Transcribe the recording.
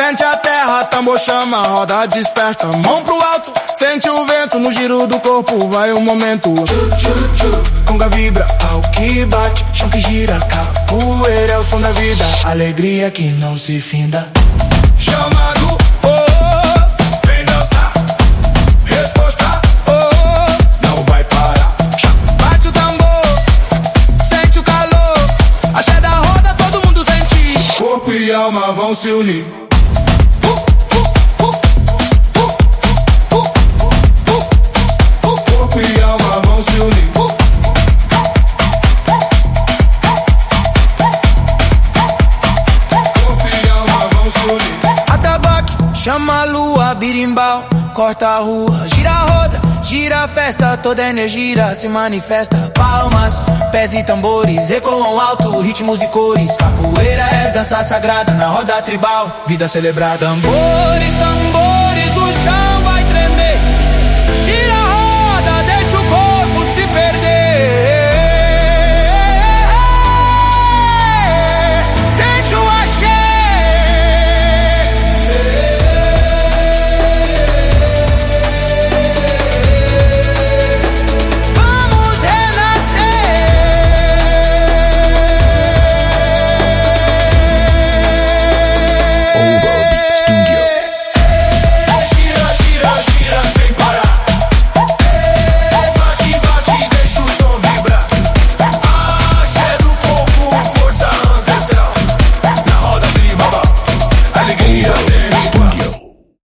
Sente a terra, tambor chama, roda desperta, mão pro alto. Sente o vento no giro do corpo, vai o momento. Conga vibra ao que bate, chão que gira, capoeira é o som da vida, alegria que não se finda. Chamado, oh, oh, vem dançar. Resposta, oh, oh, não vai parar. Bate o tambor, sente o calor, axé da roda, todo mundo sente. Corpo e alma vão se unir. Corpo e alma vão se unir. Corpo e alma vão se unir. Atabaque, chama a lua, birimbau, corta a rua, gira a roda, gira a festa, toda energia se manifesta. Palmas, pés e tambores, ecoam alto, ritmos e cores. Capoeira é dança sagrada na roda tribal, vida celebrada. Tambores, tambores, o chão